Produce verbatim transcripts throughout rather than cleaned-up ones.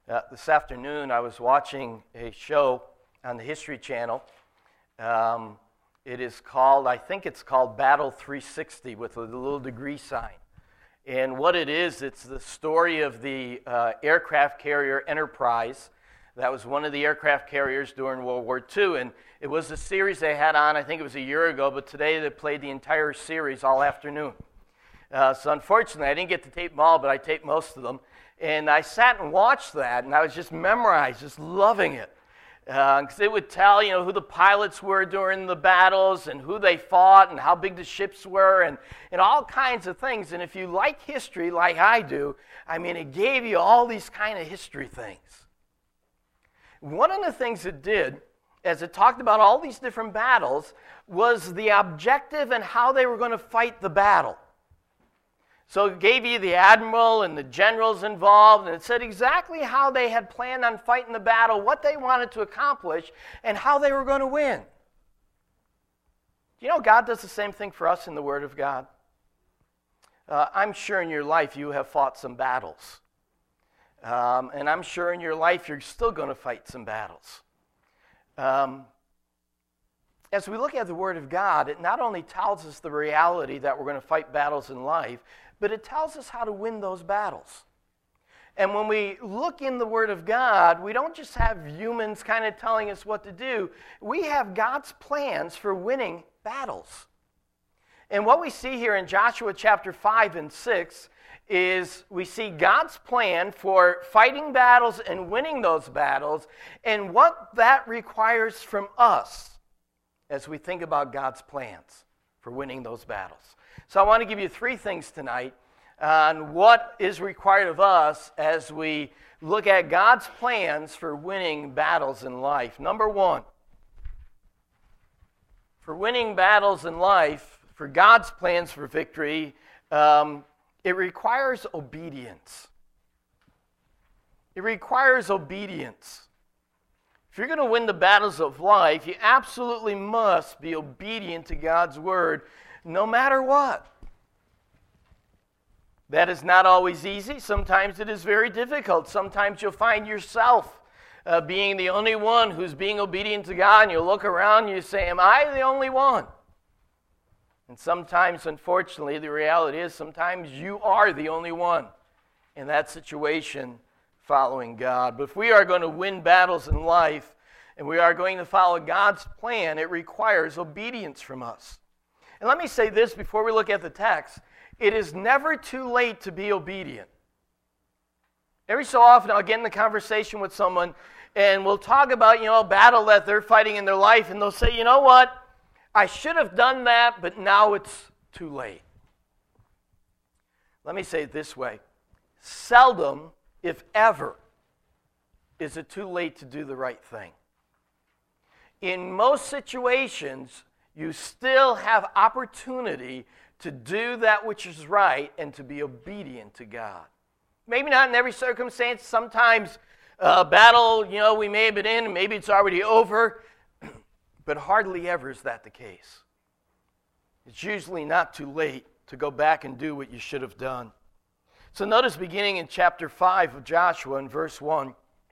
Uh, this afternoon, I was watching a show on the History Channel. Um, it is called, I think it's called Battle three sixty with a little degree sign. And what it is, it's the story of the uh, aircraft carrier Enterprise. That was one of the aircraft carriers during World War Two. And it was a series they had on, I think it was a year ago, but today they played the entire series all afternoon. Uh, so unfortunately, I didn't get to tape them all, but I taped most of them. And I sat and watched that, and I was just memorized, just loving it. Because uh, it would tell, you know, who the pilots were during the battles and who they fought and how big the ships were and, and all kinds of things. And if you like history like I do, I mean, it gave you all these kind of history things. One of the things it did, as it talked about all these different battles, was the objective and how they were going to fight the battle. So it gave you the admiral and the generals involved, and it said exactly how they had planned on fighting the battle, what they wanted to accomplish, and how they were going to win. Do you know God does the same thing for us in the Word of God? Uh, I'm sure in your life you have fought some battles. Um, and I'm sure in your life you're still going to fight some battles. Um, as we look at the Word of God, it not only tells us the reality that we're going to fight battles in life, but it tells us how to win those battles. And when we look in the Word of God, we don't just have humans kind of telling us what to do. We have God's plans for winning battles. And what we see here in Joshua chapter five and six is we see God's plan for fighting battles and winning those battles and what that requires from us as we think about God's plans for winning those battles. So I want to give you three things tonight on what is required of us as we look at God's plans for winning battles in life. Number one, for winning battles in life, for God's plans for victory, um, it requires obedience. It requires obedience. If you're going to win the battles of life, you absolutely must be obedient to God's Word, no matter what. That is not always easy. Sometimes it is very difficult. Sometimes you'll find yourself uh, being the only one who's being obedient to God, and you'll look around and you say, am I the only one? And sometimes, unfortunately, the reality is sometimes you are the only one in that situation following God. But if we are going to win battles in life and we are going to follow God's plan, it requires obedience from us. And let me say this before we look at the text. It is never too late to be obedient. Every so often I'll get in the conversation with someone and we'll talk about, you know, a battle that they're fighting in their life, and they'll say, you know what? I should have done that, but now it's too late. Let me say it this way. Seldom, if ever, is it too late to do the right thing. In most situations, you still have opportunity to do that which is right and to be obedient to God. Maybe not in every circumstance. Sometimes a battle, you know, we may have been in, and maybe it's already over, but hardly ever is that the case. It's usually not too late to go back and do what you should have done. So notice beginning in chapter five of Joshua in verse one.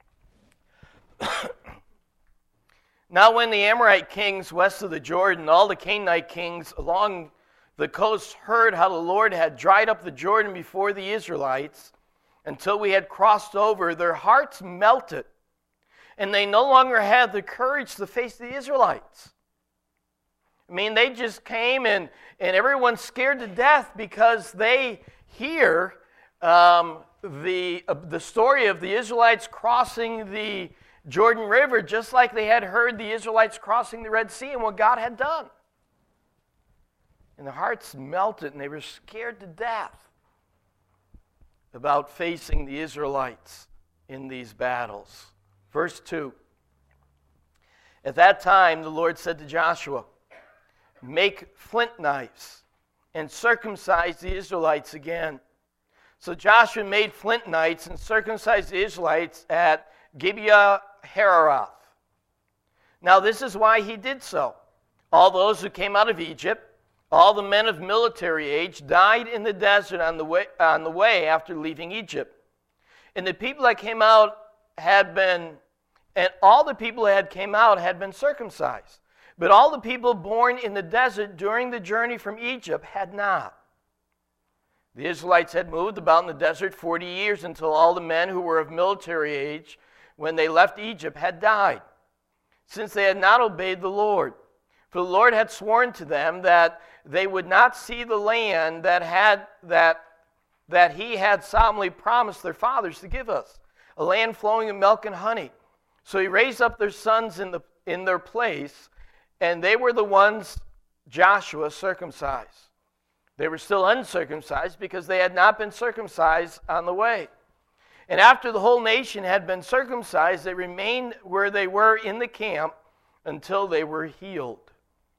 Now when the Amorite kings west of the Jordan, all the Canaanite kings along the coast heard how the Lord had dried up the Jordan before the Israelites until we had crossed over, their hearts melted, and they no longer had the courage to face the Israelites. I mean, they just came and, and everyone's scared to death because they hear um, the, uh, the story of the Israelites crossing the Jordan River, just like they had heard the Israelites crossing the Red Sea and what God had done. And their hearts melted, and they were scared to death about facing the Israelites in these battles. Verse two. At that time, the Lord said to Joshua, make flint knives and circumcise the Israelites again. So Joshua made flint knives and circumcised the Israelites at Gibeah Hararoth. Now this is why he did so. All those who came out of Egypt, all the men of military age, died in the desert on the way, on the way after leaving Egypt. And the people that came out had been, and all the people that had came out had been circumcised. But all the people born in the desert during the journey from Egypt had not. The Israelites had moved about in the desert forty years until all the men who were of military age when they left Egypt had died, since they had not obeyed the Lord. For the Lord had sworn to them that they would not see the land that had that that he had solemnly promised their fathers to give us, a land flowing with milk and honey. So he raised up their sons in the in their place, and they were the ones Joshua circumcised. They were still uncircumcised because they had not been circumcised on the way. And after the whole nation had been circumcised, they remained where they were in the camp until they were healed.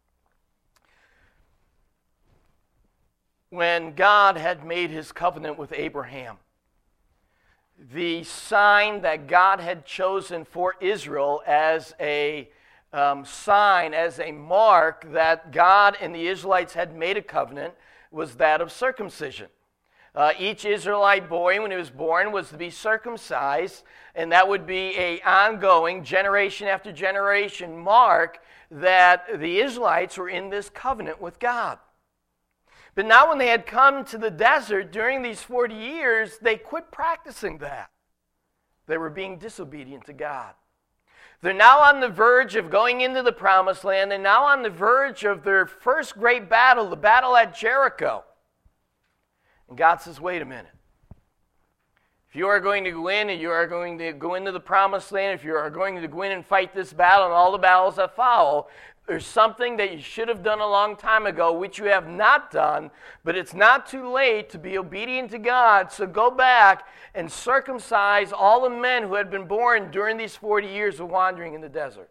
When God had made his covenant with Abraham, the sign that God had chosen for Israel as a um, sign, as a mark that God and the Israelites had made a covenant, was that of circumcision. Uh, each Israelite boy, when he was born, was to be circumcised, and that would be an ongoing, generation after generation mark that the Israelites were in this covenant with God. But now when they had come to the desert during these forty years, they quit practicing that. They were being disobedient to God. They're now on the verge of going into the promised land. They're now on the verge of their first great battle, the battle at Jericho. And God says, wait a minute. If you are going to go in and you are going to go into the promised land, if you are going to go in and fight this battle and all the battles that follow, there's something that you should have done a long time ago, which you have not done, but it's not too late to be obedient to God. So go back and circumcise all the men who had been born during these forty years of wandering in the desert.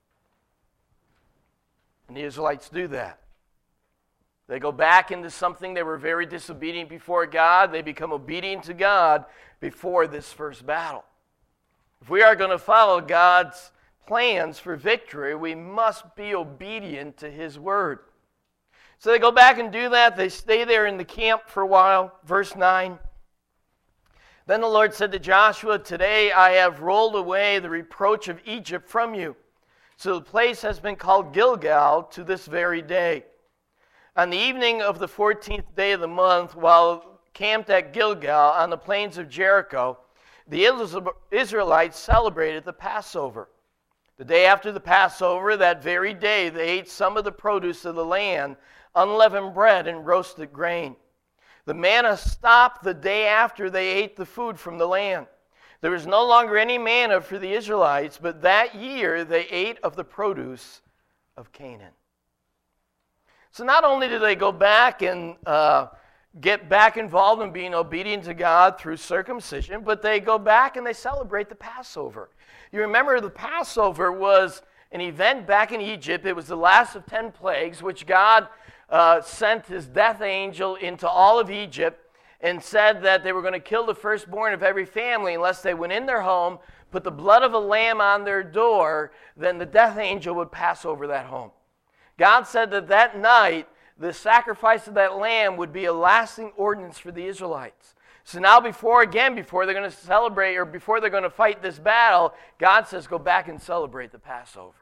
And the Israelites do that. They go back into something they were very disobedient before God. They become obedient to God before this first battle. If we are going to follow God's plans for victory, we must be obedient to his word. So they go back and do that. They stay there in the camp for a while. Verse nine. Then the Lord said to Joshua, today I have rolled away the reproach of Egypt from you. So the place has been called Gilgal to this very day. On the evening of the fourteenth day of the month, while camped at Gilgal on the plains of Jericho, the Israelites celebrated the Passover. The day after the Passover, that very day, they ate some of the produce of the land, unleavened bread and roasted grain. The manna stopped the day after they ate the food from the land. There was no longer any manna for the Israelites, but that year they ate of the produce of Canaan. So not only did they go back and uh, get back involved in being obedient to God through circumcision, but they go back and they celebrate the Passover. You remember the Passover was an event back in Egypt. It was the last of ten plagues, which God uh, sent his death angel into all of Egypt and said that they were going to kill the firstborn of every family unless they went in their home, put the blood of a lamb on their door, then the death angel would pass over that home. God said that that night, the sacrifice of that lamb would be a lasting ordinance for the Israelites. So now before, again, before they're going to celebrate or before they're going to fight this battle, God says, go back and celebrate the Passover.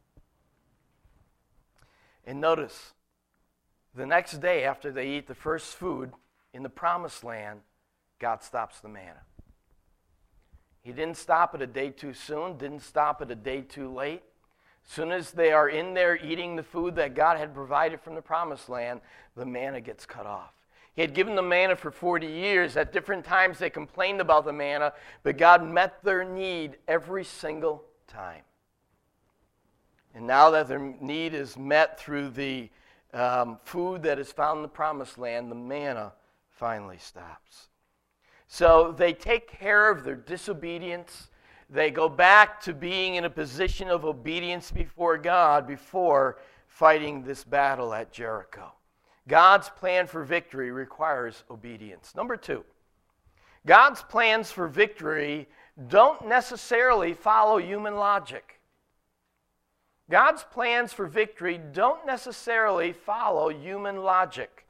And notice, the next day after they eat the first food in the promised land, God stops the manna. He didn't stop it a day too soon, didn't stop it a day too late. As soon as they are in there eating the food that God had provided from the promised land, the manna gets cut off. He had given the manna for forty years. At different times they complained about the manna, but God met their need every single time. And now that their need is met through the um, food that is found in the promised land, the manna finally stops. So they take care of their disobedience. They go back to being in a position of obedience before God before fighting this battle at Jericho. God's plan for victory requires obedience. Number two, God's plans for victory don't necessarily follow human logic. God's plans for victory don't necessarily follow human logic.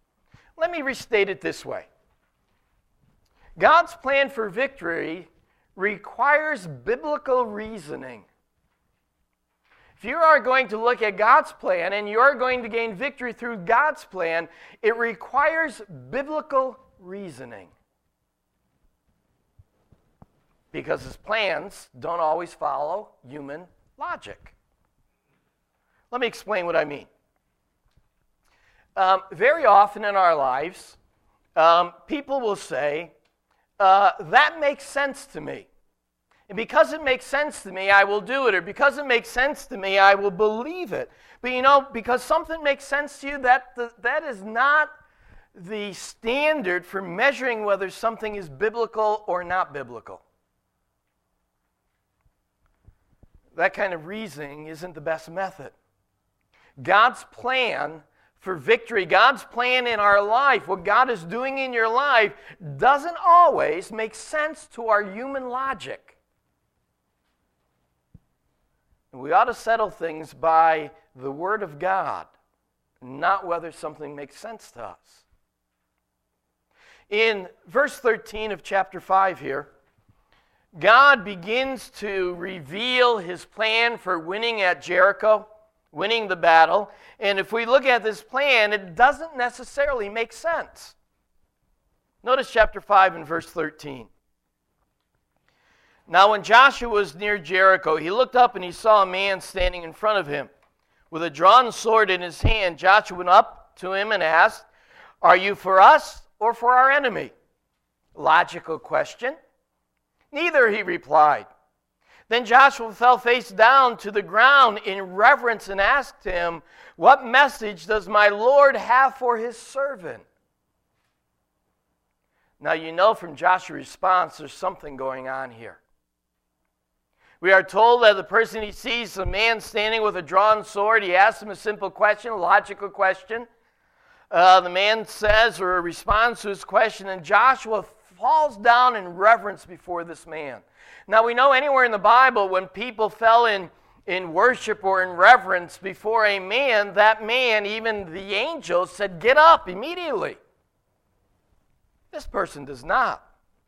Let me restate it this way. God's plan for victory requires biblical reasoning. If you are going to look at God's plan and you're going to gain victory through God's plan, it requires biblical reasoning. Because his plans don't always follow human logic. Let me explain what I mean. Um, very often in our lives, um, people will say, uh, that makes sense to me. And because it makes sense to me, I will do it. Or because it makes sense to me, I will believe it. But you know, because something makes sense to you, that, that is not the standard for measuring whether something is biblical or not biblical. That kind of reasoning isn't the best method. God's plan for victory, God's plan in our life, what God is doing in your life, doesn't always make sense to our human logic. We ought to settle things by the Word of God, not whether something makes sense to us. In verse thirteen of chapter five here, God begins to reveal his plan for winning at Jericho, winning the battle. And if we look at this plan, it doesn't necessarily make sense. Notice chapter five and verse thirteen. Now when Joshua was near Jericho, he looked up and he saw a man standing in front of him with a drawn sword in his hand. Joshua went up to him and asked, "Are you for us or for our enemy?" Logical question. "Neither," he replied. Then Joshua fell face down to the ground in reverence and asked him, "What message does my Lord have for his servant?" Now you know from Joshua's response there's something going on here. We are told that the person he sees, a man standing with a drawn sword, he asks him a simple question, a logical question. Uh, the man says or responds to his question, and Joshua falls down in reverence before this man. Now we know anywhere in the Bible when people fell in, in worship or in reverence before a man, that man, even the angels, said, "Get up immediately." This person does not.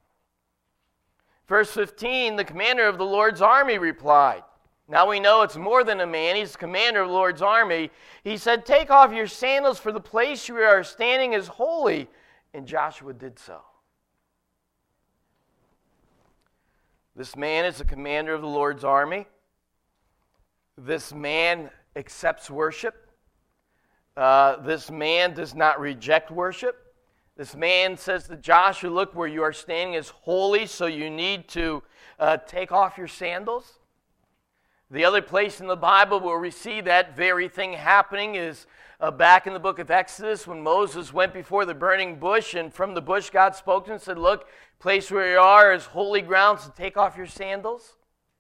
Verse fifteen, the commander of the Lord's army replied. Now we know it's more than a man. He's the commander of the Lord's army. He said, "Take off your sandals, for the place you are standing is holy." And Joshua did so. This man is the commander of the Lord's army. This man accepts worship. Uh, this man does not reject worship. This man says to Joshua, "Look, where you are standing is holy, so you need to uh, take off your sandals." The other place in the Bible where we see that very thing happening is uh, back in the book of Exodus when Moses went before the burning bush, and from the bush God spoke to him and said, "Look, place where you are is holy ground, so take off your sandals."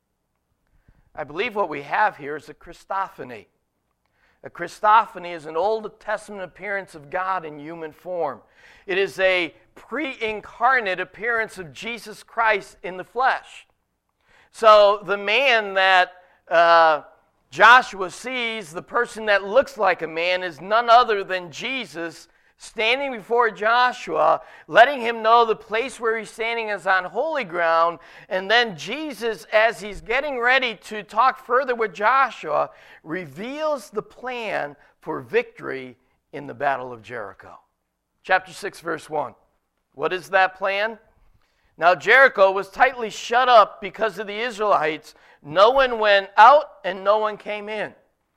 I believe what we have here is a Christophany. A Christophany is an Old Testament appearance of God in human form. It is a pre-incarnate appearance of Jesus Christ in the flesh. So the man that uh, Joshua sees, the person that looks like a man, is none other than Jesus standing before Joshua, letting him know the place where he's standing is on holy ground. And then Jesus, as he's getting ready to talk further with Joshua, reveals the plan for victory in the Battle of Jericho. Chapter six, verse one. What is that plan? Now Jericho was tightly shut up because of the Israelites. No one went out and no one came in.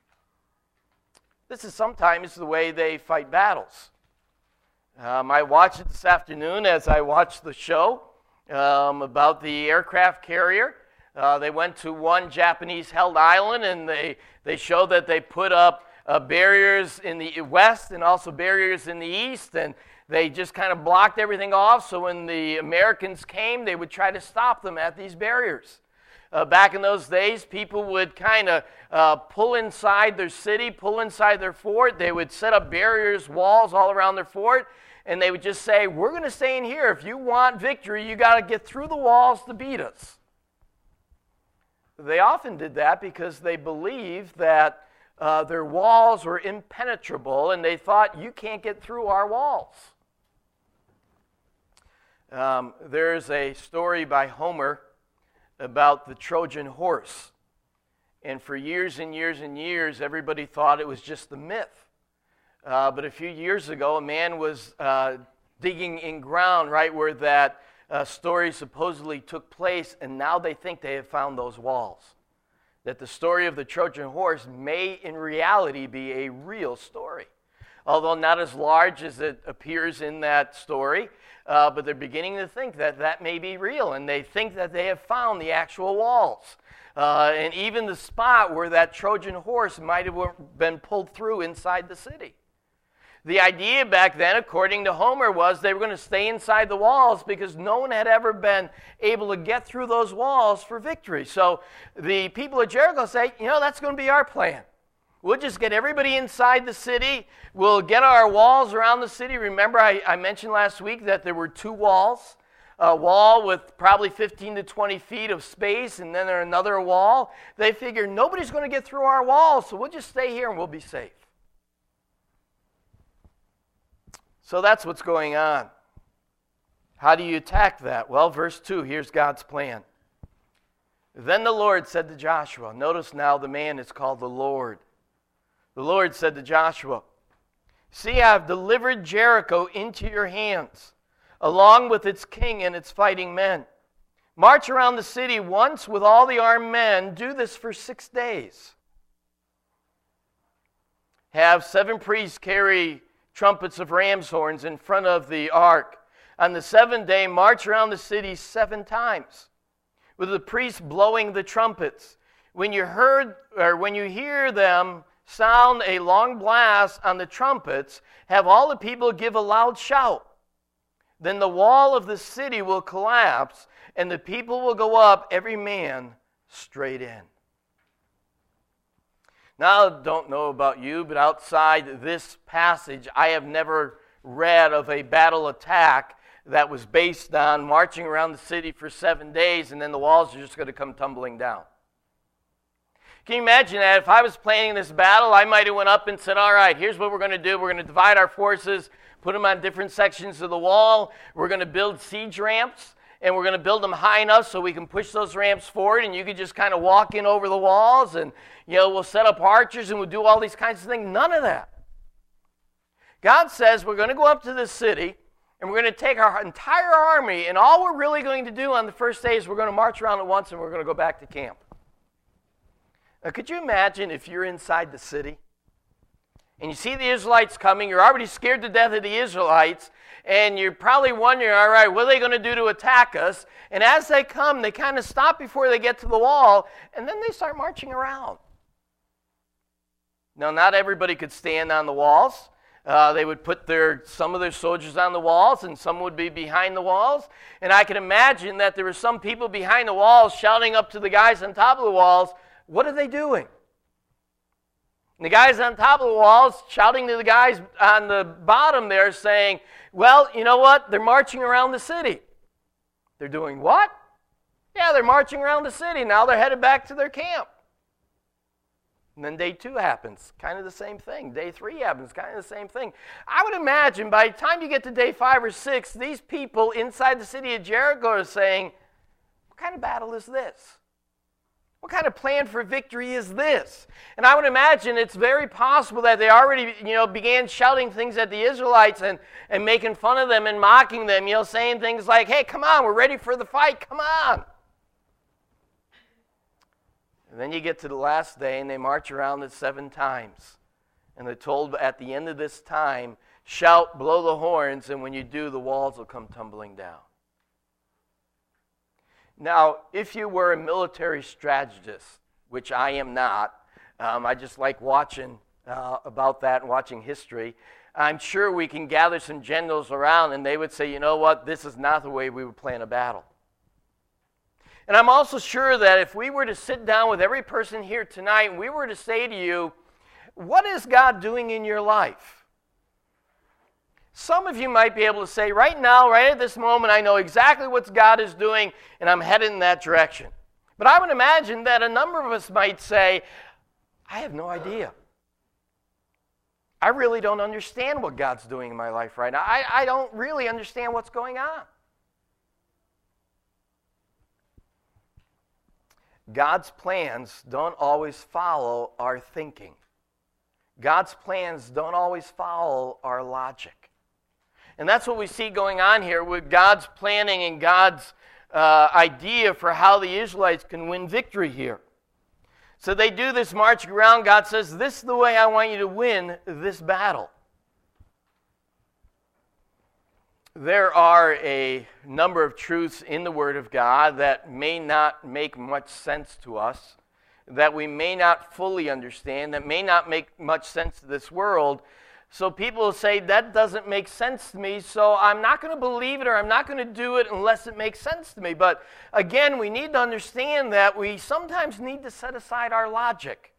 This is sometimes the way they fight battles. Um, I watched it this afternoon as I watched the show um, about the aircraft carrier. Uh, they went to one Japanese-held island, and they, they showed that they put up uh, barriers in the west and also barriers in the east, and they just kind of blocked everything off, so when the Americans came, they would try to stop them at these barriers. Uh, back in those days, people would kind of uh, pull inside their city, pull inside their fort. They would set up barriers, walls all around their fort, and they would just say, "We're going to stay in here. If you want victory, you got to get through the walls to beat us." They often did that because they believed that uh, their walls were impenetrable, and they thought, "You can't get through our walls." Um, there's a story by Homer about the Trojan horse. And for years and years and years, everybody thought it was just a myth. Uh, but a few years ago, a man was uh, digging in ground right where that uh, story supposedly took place, and now they think they have found those walls. That the story of the Trojan horse may in reality be a real story. Although not as large as it appears in that story, uh, but they're beginning to think that that may be real, and they think that they have found the actual walls. Uh, and even the spot where that Trojan horse might have been pulled through inside the city. The idea back then, according to Homer, was they were going to stay inside the walls because no one had ever been able to get through those walls for victory. So the people of Jericho say, you know, that's going to be our plan. We'll just get everybody inside the city. We'll get our walls around the city. Remember, I, I mentioned last week that there were two walls. A wall with probably fifteen to twenty feet of space, and then there's another wall. They figure nobody's going to get through our walls, so we'll just stay here and we'll be safe. So that's what's going on. How do you attack that? Well, verse two, here's God's plan. Then the Lord said to Joshua, notice now the man is called the Lord. The Lord said to Joshua, see, I have delivered Jericho into your hands, along with its king and its fighting men. March around the city once with all the armed men. Do this for six days. Have seven priests carry trumpets of ram's horns in front of the ark. On the seventh day, march around the city seven times, with the priests blowing the trumpets. When you heard, or when you hear them sound a long blast on the trumpets, have all the people give a loud shout. Then the wall of the city will collapse, and the people will go up, every man straight in. Now, I don't know about you, but outside this passage, I have never read of a battle attack that was based on marching around the city for seven days, and then the walls are just going to come tumbling down. Can you imagine that? If I was planning this battle, I might have went up and said, all right, here's what we're going to do. We're going to divide our forces, put them on different sections of the wall. We're going to build siege ramps, and we're going to build them high enough so we can push those ramps forward, and you can just kind of walk in over the walls, and, you know, we'll set up archers, and we'll do all these kinds of things. None of that. God says we're going to go up to this city, and we're going to take our entire army, and all we're really going to do on the first day is we're going to march around at once, and we're going to go back to camp. Now, could you imagine if you're inside the city and you see the Israelites coming, you're already scared to death of the Israelites, and you're probably wondering, all right, what are they going to do to attack us? And as they come, they kind of stop before they get to the wall, and then they start marching around. Now, not everybody could stand on the walls. Uh, they would put their some of their soldiers on the walls, and some would be behind the walls. And I can imagine that there were some people behind the walls shouting up to the guys on top of the walls, what are they doing? And the guys on top of the walls shouting to the guys on the bottom there saying, well, you know what? They're marching around the city. They're doing what? Yeah, they're marching around the city. Now they're headed back to their camp. And then day two happens, kind of the same thing. Day three happens, kind of the same thing. I would imagine by the time you get to day five or six, these people inside the city of Jericho are saying, what kind of battle is this? What kind of plan for victory is this? And I would imagine it's very possible that they already, you know, began shouting things at the Israelites and, and making fun of them and mocking them, you know, saying things like, hey, come on, we're ready for the fight, come on. And then you get to the last day and they march around it seven times. And they're told at the end of this time, shout, blow the horns, and when you do, the walls will come tumbling down. Now, if you were a military strategist, which I am not, um, I just like watching uh, about that and watching history, I'm sure we can gather some generals around and they would say, you know what, this is not the way we would plan a battle. And I'm also sure that if we were to sit down with every person here tonight and we were to say to you, what is God doing in your life? Some of you might be able to say, right now, right at this moment, I know exactly what God is doing, and I'm headed in that direction. But I would imagine that a number of us might say, I have no idea. I really don't understand what God's doing in my life right now. I, I don't really understand what's going on. God's plans don't always follow our thinking. God's plans don't always follow our logic. And that's what we see going on here with God's planning and God's uh, idea for how the Israelites can win victory here. So they do this marching around. God says, this is the way I want you to win this battle. There are a number of truths in the Word of God that may not make much sense to us, that we may not fully understand, that may not make much sense to this world. So people will say, that doesn't make sense to me, so I'm not going to believe it or I'm not going to do it unless it makes sense to me. But again, we need to understand that we sometimes need to set aside our logic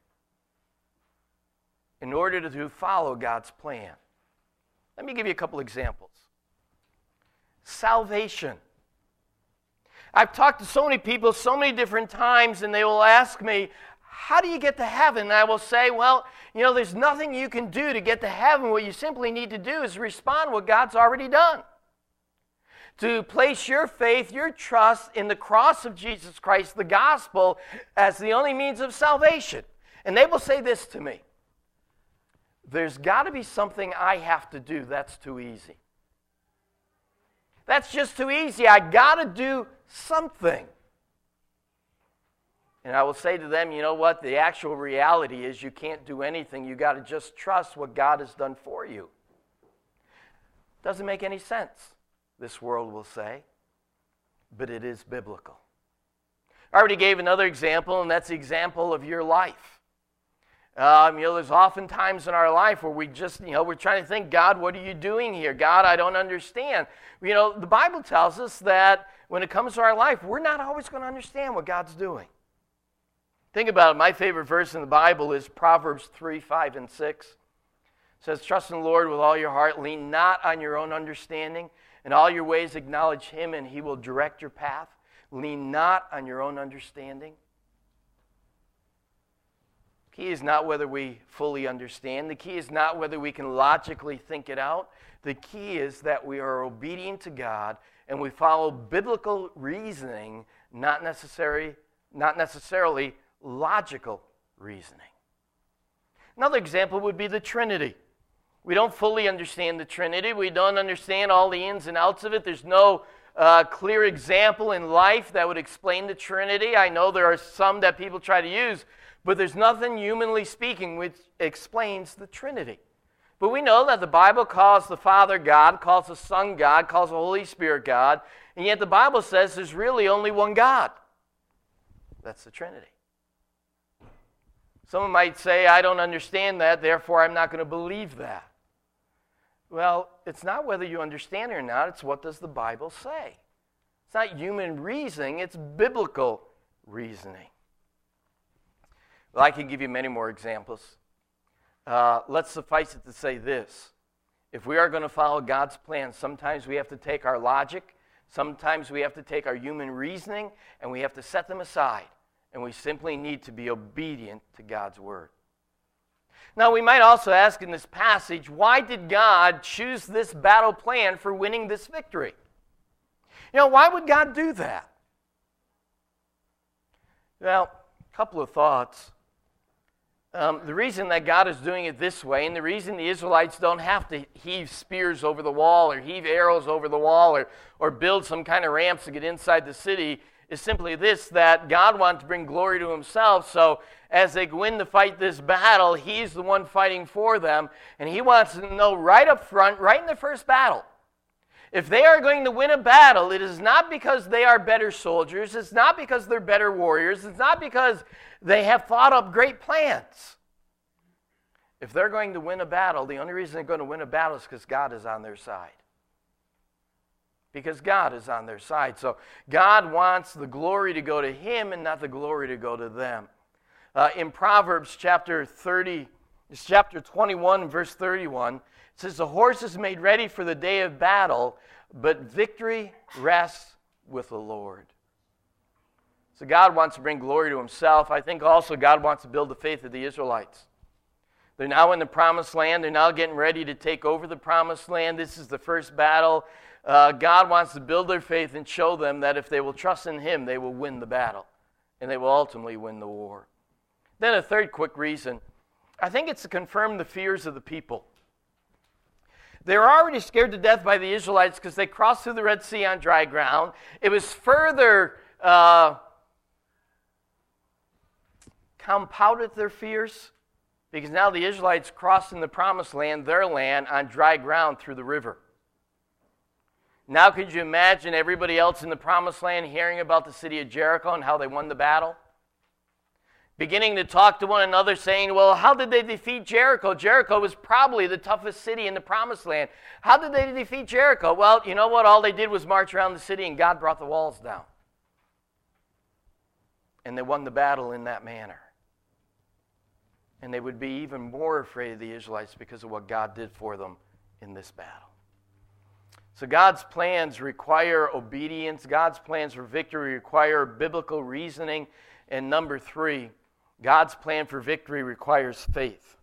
in order to follow God's plan. Let me give you a couple examples. Salvation. I've talked to so many people so many different times, and they will ask me, how do you get to heaven? And I will say, well, you know, there's nothing you can do to get to heaven. What you simply need to do is respond to what God's already done. To place your faith, your trust in the cross of Jesus Christ, the gospel, as the only means of salvation. And they will say this to me, there's got to be something I have to do that's too easy. That's just too easy. I got to do something. And I will say to them, you know what? The actual reality is you can't do anything. You got to just trust what God has done for you. Doesn't make any sense, this world will say, but it is biblical. I already gave another example, and that's the example of your life. Um, you know, there's often times in our life where we just, you know, we're trying to think, God, what are you doing here? God, I don't understand. You know, the Bible tells us that when it comes to our life, we're not always going to understand what God's doing. Think about it. My favorite verse in the Bible is Proverbs three, five, and six. It says, trust in the Lord with all your heart. Lean not on your own understanding. In all your ways acknowledge Him, and He will direct your path. Lean not on your own understanding. The key is not whether we fully understand. The key is not whether we can logically think it out. The key is that we are obedient to God and we follow biblical reasoning, not necessary, not necessarily logical reasoning. Another example would be the Trinity. We don't fully understand the Trinity. We don't understand all the ins and outs of it. There's no uh, clear example in life that would explain the Trinity. I know there are some that people try to use, but there's nothing, humanly speaking, which explains the Trinity. But we know that the Bible calls the Father God, calls the Son God, calls the Holy Spirit God, and yet the Bible says there's really only one God. That's the Trinity. Someone might say, I don't understand that, therefore I'm not going to believe that. Well, it's not whether you understand it or not, it's what does the Bible say. It's not human reasoning, it's biblical reasoning. Well, I can give you many more examples. Uh, let's suffice it to say this. If we are going to follow God's plan, sometimes we have to take our logic, sometimes we have to take our human reasoning, and we have to set them aside. And we simply need to be obedient to God's word. Now, we might also ask in this passage, why did God choose this battle plan for winning this victory? You know, why would God do that? Well, a couple of thoughts. Um, the reason that God is doing it this way, and the reason the Israelites don't have to heave spears over the wall or heave arrows over the wall or, or build some kind of ramps to get inside the city, is simply this, that God wants to bring glory to Himself. So as they go in to fight this battle, He's the one fighting for them, and He wants to know right up front, right in the first battle, if they are going to win a battle, it is not because they are better soldiers, it's not because they're better warriors, it's not because they have thought up great plans. If they're going to win a battle, the only reason they're going to win a battle is because God is on their side. Because God is on their side. So God wants the glory to go to Him and not the glory to go to them. Uh, in Proverbs chapter thirty, it's chapter twenty-one, verse thirty-one, it says, the horse is made ready for the day of battle, but victory rests with the Lord. So God wants to bring glory to Himself. I think also God wants to build the faith of the Israelites. They're now in the promised land. They're now getting ready to take over the promised land. This is the first battle. Uh, God wants to build their faith and show them that if they will trust in Him, they will win the battle. and they will ultimately win the war. Then a third quick reason, I think it's to confirm the fears of the people. They were already scared to death by the Israelites because they crossed through the Red Sea on dry ground. It was further uh, compounded their fears because now the Israelites crossed in the Promised Land, their land, on dry ground through the river. Now could you imagine everybody else in the Promised Land hearing about the city of Jericho and how they won the battle? Beginning to talk to one another, saying, well, how did they defeat Jericho? Jericho was probably the toughest city in the Promised Land. How did they defeat Jericho? Well, you know what? All they did was march around the city, and God brought the walls down. And they won the battle in that manner. And they would be even more afraid of the Israelites because of what God did for them in this battle. So God's plans require obedience. God's plans for victory require biblical reasoning. And number three, God's plan for victory requires faith.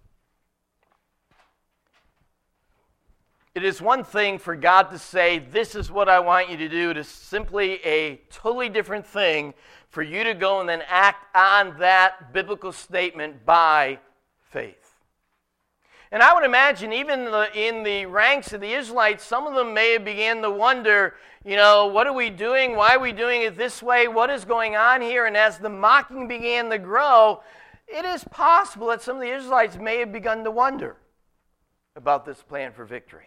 It is one thing for God to say, this is what I want you to do. It is simply a totally different thing for you to go and then act on that biblical statement by faith. And I would imagine even in the, in the ranks of the Israelites, some of them may have began to wonder, you know, what are we doing? Why are we doing it this way? What is going on here? And as the mocking began to grow, it is possible that some of the Israelites may have begun to wonder about this plan for victory.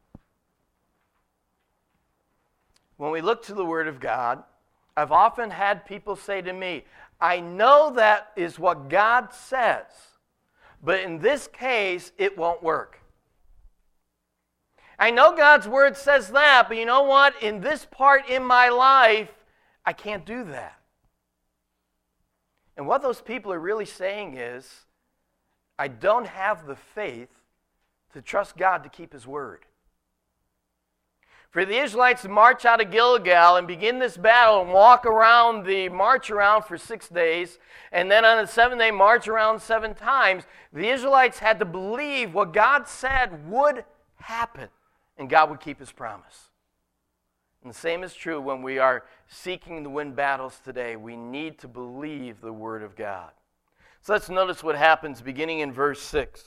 When we look to the Word of God, I've often had people say to me, I know that is what God says, but in this case, it won't work. I know God's Word says that, but you know what? In this part in my life, I can't do that. And what those people are really saying is, I don't have the faith to trust God to keep His Word. For the Israelites to march out of Gilgal and begin this battle and walk around the march around for six days, and then on the seventh day march around seven times, the Israelites had to believe what God said would happen, and God would keep His promise. And the same is true when we are seeking to win battles today. We need to believe the Word of God. So let's notice what happens beginning in verse six.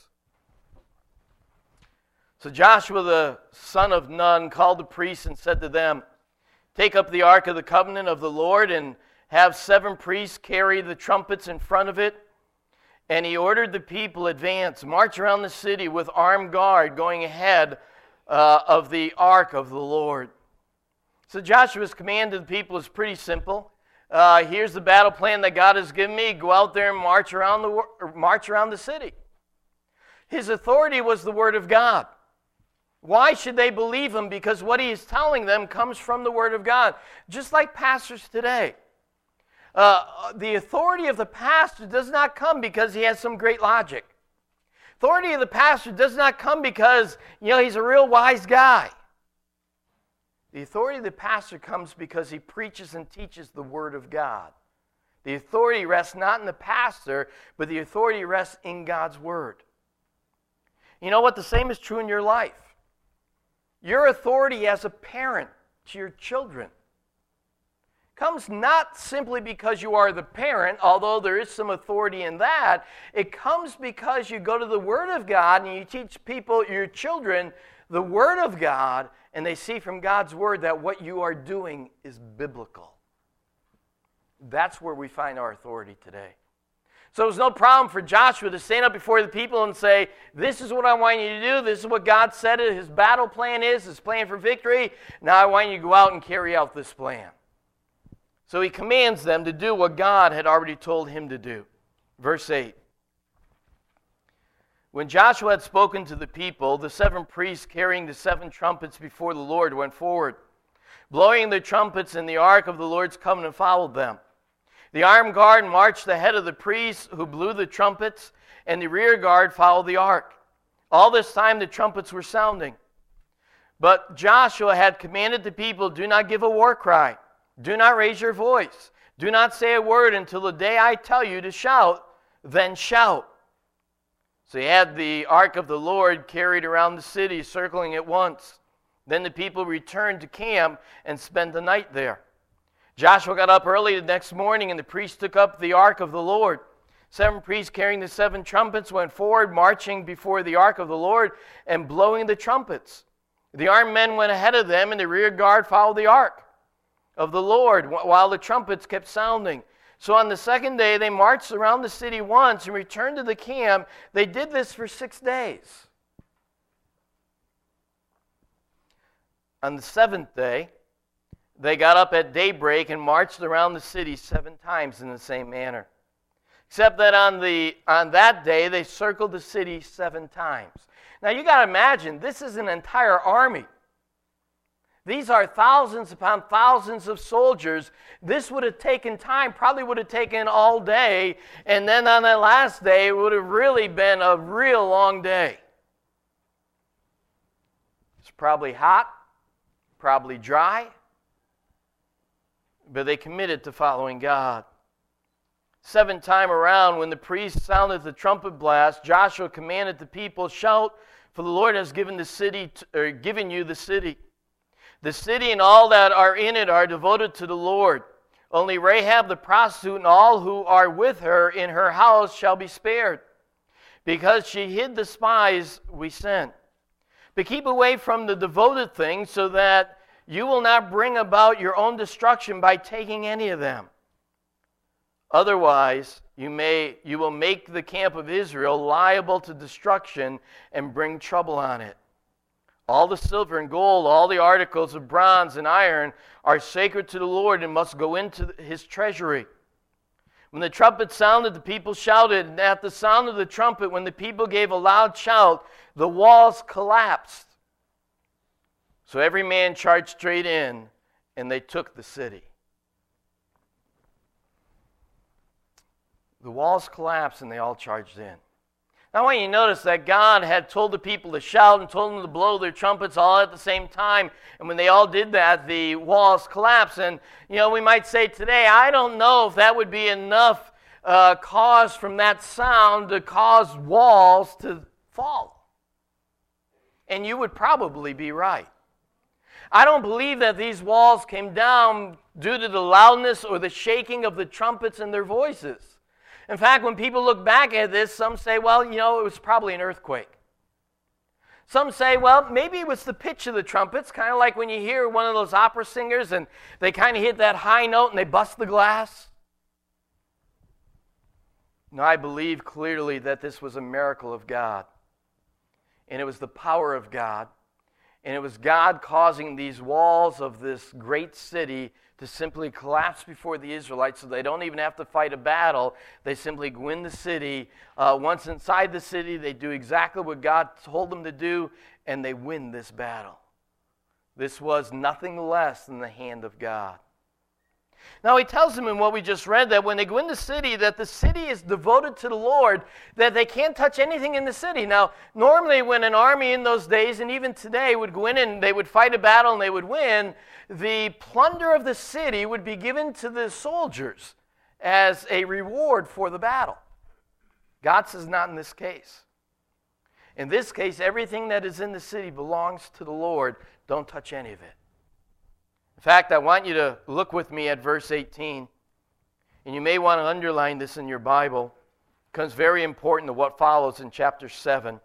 So Joshua the son of Nun called the priests and said to them, take up the ark of the covenant of the Lord and have seven priests carry the trumpets in front of it. And he ordered the people advance, march around the city with armed guard going ahead uh, of the ark of the Lord. So Joshua's command to the people is pretty simple. Uh, here's the battle plan that God has given me. Go out there and march around the march around the city. His authority was the Word of God. Why should they believe him? Because what he is telling them comes from the Word of God. Just like pastors today. Uh, the authority of the pastor does not come because he has some great logic. Authority of the pastor does not come because, you know, he's a real wise guy. The authority of the pastor comes because he preaches and teaches the Word of God. The authority rests not in the pastor, but the authority rests in God's Word. You know what? The same is true in your life. Your authority as a parent to your children comes not simply because you are the parent, although there is some authority in that. It comes because you go to the Word of God and you teach people, your children, the Word of God, and they see from God's Word that what you are doing is biblical. That's where we find our authority today. So it was no problem for Joshua to stand up before the people and say, this is what I want you to do. This is what God said his battle plan is, his plan for victory. Now I want you to go out and carry out this plan. So he commands them to do what God had already told him to do. Verse eight. When Joshua had spoken to the people, the seven priests carrying the seven trumpets before the Lord went forward. Blowing their trumpets, and the ark of the Lord's covenant followed them. The armed guard marched ahead of the priests who blew the trumpets, and the rear guard followed the ark. All this time the trumpets were sounding. But Joshua had commanded the people, do not give a war cry. Do not raise your voice. Do not say a word until the day I tell you to shout, then shout. So he had the ark of the Lord carried around the city, circling it once. Then the people returned to camp and spent the night there. Joshua got up early the next morning, and the priests took up the ark of the Lord. Seven priests carrying the seven trumpets went forward, marching before the ark of the Lord and blowing the trumpets. The armed men went ahead of them, and the rear guard followed the ark of the Lord while the trumpets kept sounding. So on the second day, they marched around the city once and returned to the camp. They did this for six days. On the seventh day, they got up at daybreak and marched around the city seven times in the same manner. Except that on the on that day, they circled the city seven times. Now you got to imagine, this is an entire army. These are thousands upon thousands of soldiers. This would have taken time, probably would have taken all day, and then on that last day, it would have really been a real long day. It's probably hot, probably dry, but they committed to following God. Seventh time around, when the priest sounded the trumpet blast, Joshua commanded the people, "Shout, for the Lord has given the city, to, or given you the city. The city and all that are in it are devoted to the Lord. Only Rahab the prostitute and all who are with her in her house shall be spared, because she hid the spies we sent. But keep away from the devoted things, so that you will not bring about your own destruction by taking any of them. Otherwise, you may you will make the camp of Israel liable to destruction and bring trouble on it. All the silver and gold, all the articles of bronze and iron are sacred to the Lord and must go into his treasury." When the trumpet sounded, the people shouted, and at the sound of the trumpet, when the people gave a loud shout, the walls collapsed. So every man charged straight in, and they took the city. The walls collapsed, and they all charged in. Now, I want you to notice that God had told the people to shout and told them to blow their trumpets all at the same time. And when they all did that, the walls collapsed. And, you know, we might say today, I don't know if that would be enough uh, cause from that sound to cause walls to fall. And you would probably be right. I don't believe that these walls came down due to the loudness or the shaking of the trumpets and their voices. In fact, when people look back at this, some say, well, you know, it was probably an earthquake. Some say, well, maybe it was the pitch of the trumpets, kind of like when you hear one of those opera singers and they kind of hit that high note and they bust the glass. No, I believe clearly that this was a miracle of God. And it was the power of God. And it was God causing these walls of this great city to simply collapse before the Israelites, so they don't even have to fight a battle. They simply go in the city. Uh, once inside the city, they do exactly what God told them to do, and they win this battle. This was nothing less than the hand of God. Now, he tells them in what we just read that when they go in the city, that the city is devoted to the Lord, that they can't touch anything in the city. Now, normally when an army in those days, and even today, would go in and they would fight a battle and they would win, the plunder of the city would be given to the soldiers as a reward for the battle. God says not in this case. In this case, everything that is in the city belongs to the Lord. Don't touch any of it. In fact, I want you to look with me at verse eighteen. And you may want to underline this in your Bible, because it's very important to what follows in chapter seven.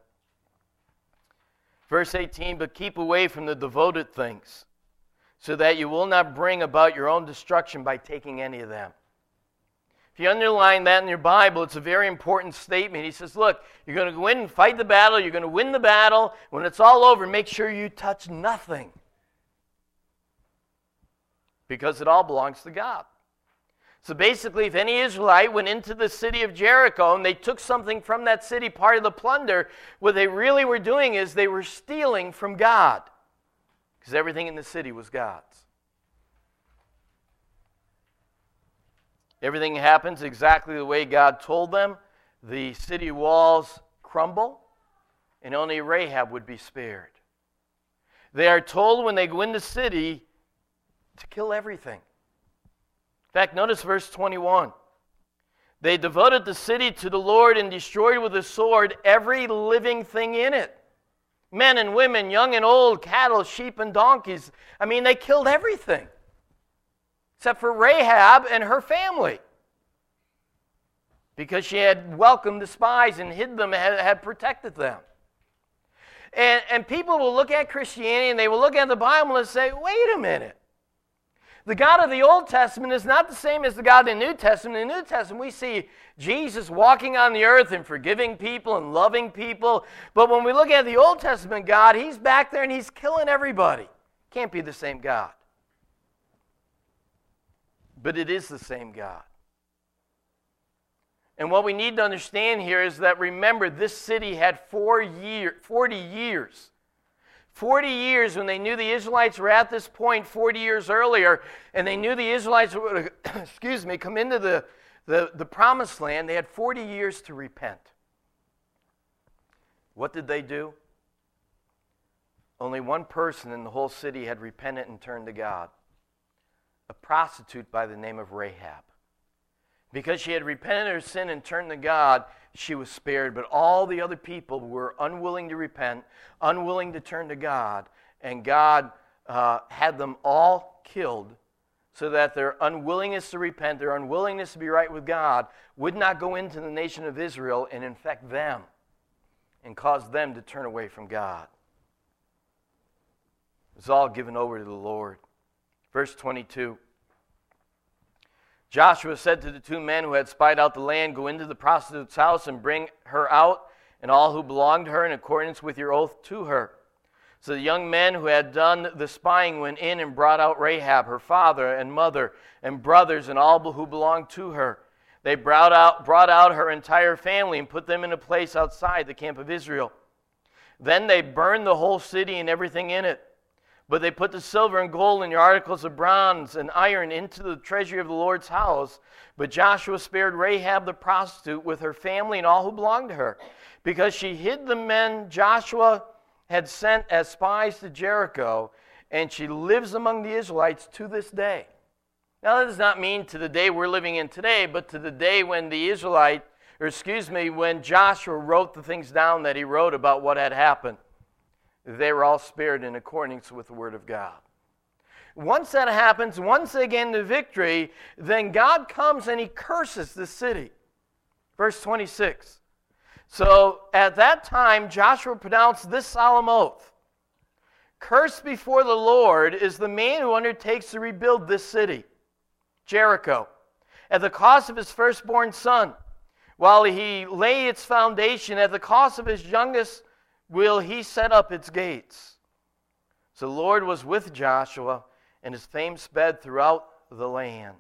Verse eighteen, "But keep away from the devoted things, so that you will not bring about your own destruction by taking any of them." If you underline that in your Bible, it's a very important statement. He says, look, you're going to go in and fight the battle. You're going to win the battle. When it's all over, make sure you touch nothing, because it all belongs to God. So basically, if any Israelite went into the city of Jericho and they took something from that city, part of the plunder, what they really were doing is they were stealing from God, because everything in the city was God's. Everything happens exactly the way God told them. The city walls crumble, and only Rahab would be spared. They are told when they go in the city to kill everything. In fact, notice verse twenty-one. They devoted the city to the Lord and destroyed with a sword every living thing in it. Men and women, young and old, cattle, sheep and donkeys. I mean, they killed everything. except for Rahab and her family, because she had welcomed the spies and hid them, had, had protected them. And, and people will look at Christianity and they will look at the Bible and say, wait a minute. The God of the Old Testament is not the same as the God of the New Testament. In the New Testament, we see Jesus walking on the earth and forgiving people and loving people. But when we look at the Old Testament God, he's back there and he's killing everybody. Can't be the same God. But it is the same God. And what we need to understand here is that, remember, this city had four year, forty years. forty years when they knew the Israelites were at this point forty years earlier, and they knew the Israelites would, excuse me, come into the, the, the promised land. They had forty years to repent. What did they do? Only one person in the whole city had repented and turned to God. A prostitute by the name of Rahab. Because she had repented of her sin and turned to God, she was spared. But all the other people were unwilling to repent, unwilling to turn to God, and God uh, had them all killed so that their unwillingness to repent, their unwillingness to be right with God, would not go into the nation of Israel and infect them and cause them to turn away from God. It was all given over to the Lord. Verse twenty-two. Joshua said to the two men who had spied out the land, go into the prostitute's house and bring her out, and all who belong to her in accordance with your oath to her. So the young men who had done the spying went in and brought out Rahab, her father and mother and brothers, and all who belonged to her. They brought out, brought out her entire family and put them in a place outside the camp of Israel. Then they burned the whole city and everything in it. But they put the silver and gold and the articles of bronze and iron into the treasury of the Lord's house. But Joshua spared Rahab the prostitute with her family and all who belonged to her, because she hid the men Joshua had sent as spies to Jericho, and she lives among the Israelites to this day. Now that does not mean to the day we're living in today, but to the day when the Israelite, or excuse me, when Joshua wrote the things down that he wrote about what had happened. They were all spared in accordance with the Word of God. Once that happens, once they gain the victory, then God comes and he curses the city. Verse twenty-six. So at that time, Joshua pronounced this solemn oath. Cursed before the Lord is the man who undertakes to rebuild this city, Jericho, at the cost of his firstborn son, while he lay its foundation, at the cost of his youngest will he set up its gates. So the Lord was with Joshua, and his fame sped throughout the land.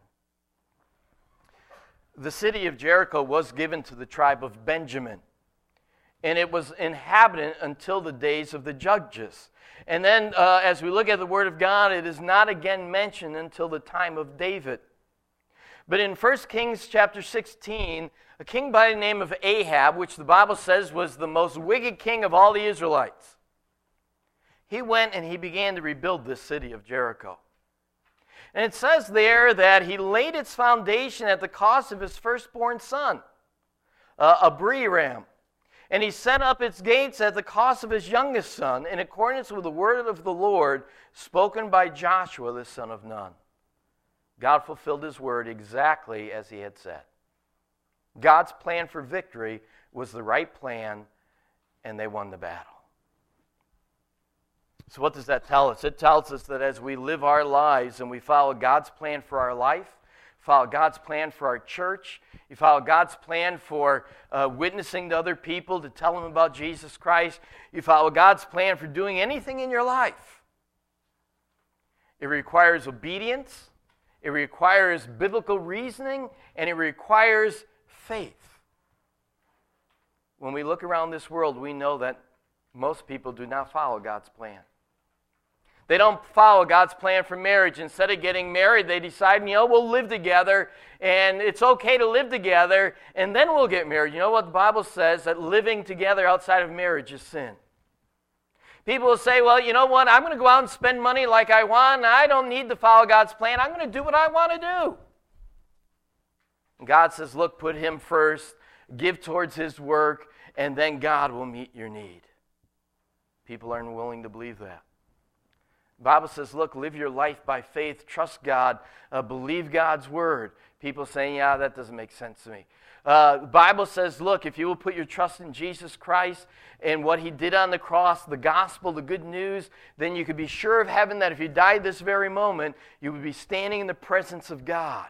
The city of Jericho was given to the tribe of Benjamin, and it was inhabited until the days of the judges. And then uh, as we look at the Word of God, it is not again mentioned until the time of David. But in First Kings chapter sixteen, a king by the name of Ahab, which the Bible says was the most wicked king of all the Israelites, he went and he began to rebuild this city of Jericho. And it says there that he laid its foundation at the cost of his firstborn son, uh, Abiram. And he set up its gates at the cost of his youngest son, in accordance with the word of the Lord spoken by Joshua the son of Nun. God fulfilled his word exactly as he had said. God's plan for victory was the right plan, and they won the battle. So what does that tell us? It tells us that as we live our lives and we follow God's plan for our life, follow God's plan for our church, you follow God's plan for uh, witnessing to other people, to tell them about Jesus Christ, you follow God's plan for doing anything in your life. It requires obedience. It requires biblical reasoning, and it requires faith. When we look around this world, we know that most people do not follow God's plan. They don't follow God's plan for marriage. Instead of getting married, they decide, you know, we'll live together, and it's okay to live together, and then we'll get married. You know what the Bible says? That living together outside of marriage is sin. People will say, well, you know what, I'm going to go out and spend money like I want, and I don't need to follow God's plan. I'm going to do what I want to do. And God says, look, put him first, give towards his work, and then God will meet your need. People aren't willing to believe that. The Bible says, look, live your life by faith, trust God, uh, believe God's word. People saying, yeah, that doesn't make sense to me. Uh, the Bible says, look, if you will put your trust in Jesus Christ and what he did on the cross, the gospel, the good news, then you could be sure of heaven that if you died this very moment, you would be standing in the presence of God.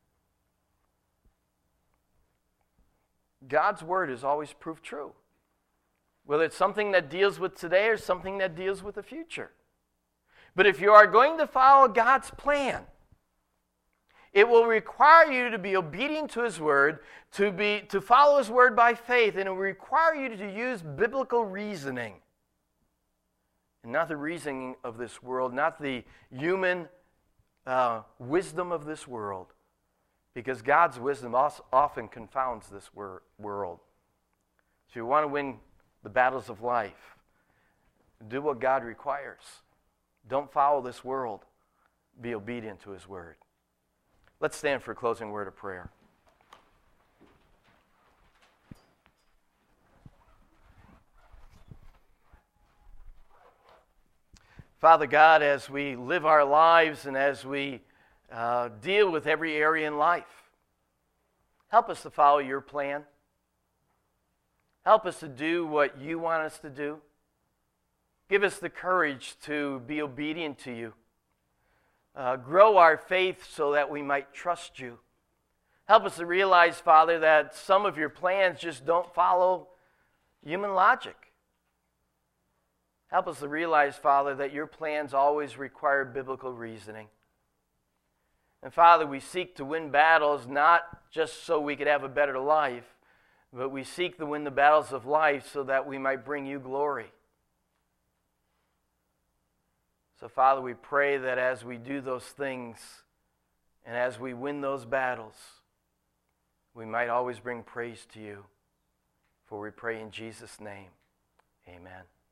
God's word is always proved true, whether it's something that deals with today or something that deals with the future. But if you are going to follow God's plan, it will require you to be obedient to his word, to be to follow his word by faith, and it will require you to use biblical reasoning. And not the reasoning of this world, not the human uh, wisdom of this world, because God's wisdom often confounds this wor- world. So you want to win the battles of life, do what God requires. Don't follow this world. Be obedient to his word. Let's stand for a closing word of prayer. Father God, as we live our lives and as we uh, deal with every area in life, help us to follow your plan. Help us to do what you want us to do. Give us the courage to be obedient to you. Uh, grow our faith so that we might trust you. Help us to realize, Father, that some of your plans just don't follow human logic. Help us to realize, Father, that your plans always require biblical reasoning. And Father, we seek to win battles not just so we could have a better life, but we seek to win the battles of life so that we might bring you glory. So, Father, we pray that as we do those things and as we win those battles, we might always bring praise to you. For we pray in Jesus' name, amen.